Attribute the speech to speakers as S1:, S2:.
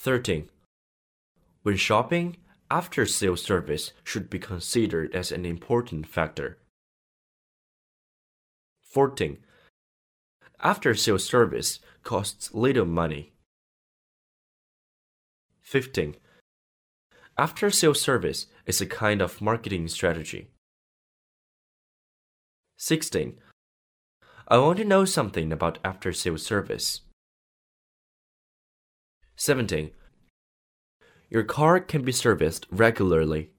S1: 13. When shopping, after-sales service should be considered as an important factor. 14. After-sales service costs little money. 15. After-sales service is a kind of marketing strategy. 16. I want to know something about after-sales service. 17. Your car can be serviced regularly.